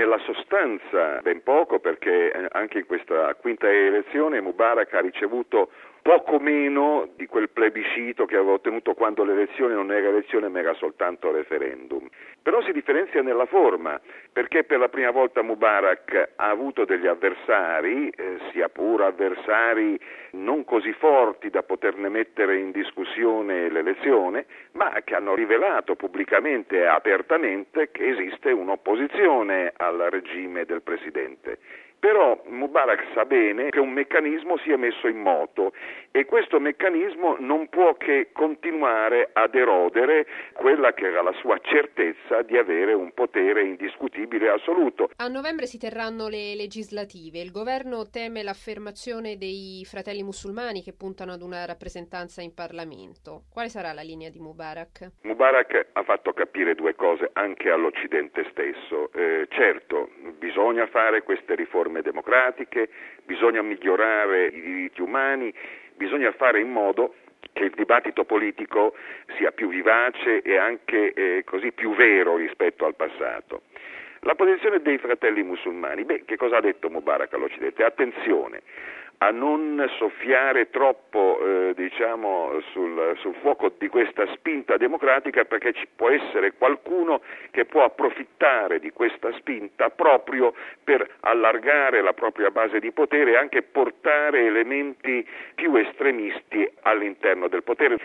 nella sostanza ben poco, perché anche in questa quinta elezione Mubarak ha ricevuto poco meno di quel plebiscito che aveva ottenuto quando l'elezione non era elezione ma era soltanto referendum. Però si differenzia nella forma, perché per la prima volta Mubarak ha avuto degli avversari, sia pure avversari non così forti da poterne mettere in discussione l'elezione, ma che hanno rivelato pubblicamente e apertamente che esiste un'opposizione al regime del presidente. Però Mubarak sa bene che un meccanismo sia messo in moto e questo meccanismo non può che continuare ad erodere quella che era la sua certezza di avere un potere indiscutibile e assoluto. A novembre si terranno le legislative. Il governo teme l'affermazione dei Fratelli Musulmani che puntano ad una rappresentanza in Parlamento. Quale sarà la linea di Mubarak? Mubarak ha fatto capire due cose anche all'Occidente stesso. Certo, bisogna fare queste riforme democratiche, bisogna migliorare i diritti umani, bisogna fare in modo che il dibattito politico sia più vivace e anche così più vero rispetto al passato. La posizione dei Fratelli Musulmani, che cosa ha detto Mubarak all'Occidente? Attenzione a non soffiare troppo sul fuoco di questa spinta democratica, perché ci può essere qualcuno che può approfittare di questa spinta proprio per allargare la propria base di potere e anche portare elementi più estremisti all'interno del potere.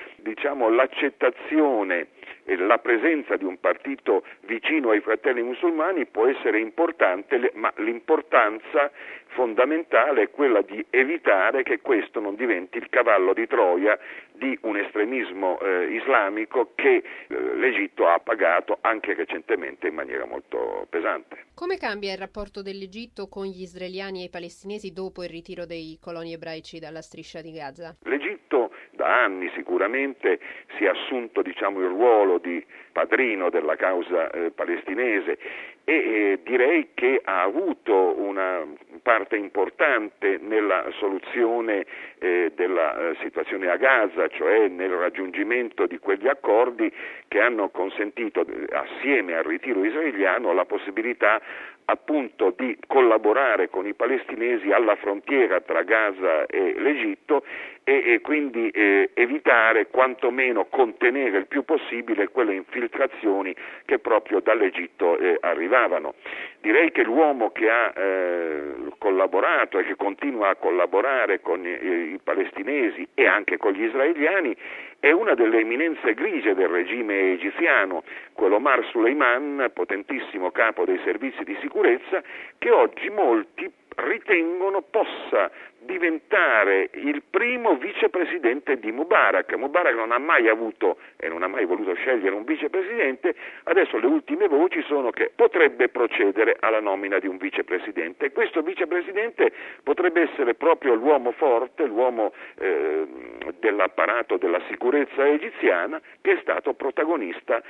L'accettazione e la presenza di un partito vicino ai Fratelli Musulmani può essere importante, ma l'importanza fondamentale è quella di evitare che questo non diventi il cavallo di Troia di un estremismo islamico che l'Egitto ha pagato anche recentemente in maniera molto pesante. Come cambia il rapporto dell'Egitto con gli israeliani e i palestinesi dopo il ritiro dei coloni ebraici dalla striscia di Gaza? L'Egitto da anni sicuramente si è assunto il ruolo di padrino della causa palestinese e direi che ha avuto una parte importante nella soluzione della situazione a Gaza, cioè nel raggiungimento di quegli accordi che hanno consentito, assieme al ritiro israeliano, la possibilità appunto di collaborare con i palestinesi alla frontiera tra Gaza e l'Egitto e quindi evitare, quantomeno contenere il più possibile quelle infiltrazioni che proprio dall'Egitto arrivavano. Direi che l'uomo che ha collaborato e che continua a collaborare con i palestinesi e anche con gli israeliani è una delle eminenze grigie del regime egiziano, quell'Omar Suleiman, potentissimo capo dei servizi di sicurezza, che oggi molti ritengono possa diventare il primo vicepresidente di Mubarak. Mubarak non ha mai avuto e non ha mai voluto scegliere un vicepresidente, adesso le ultime voci sono che potrebbe procedere alla nomina di un vicepresidente e questo vicepresidente potrebbe essere proprio l'uomo forte, l'uomo dell'apparato della sicurezza egiziana che è stato protagonista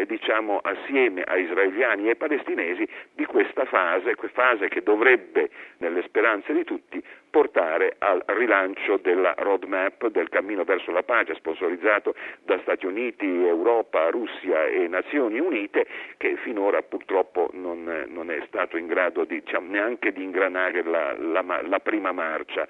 assieme a israeliani e palestinesi di questa fase che dovrebbe, nelle speranze di tutti, portare al rilancio della roadmap del cammino verso la pace sponsorizzato da Stati Uniti, Europa, Russia e Nazioni Unite, che finora purtroppo non è stato in grado neanche di ingranare la prima marcia.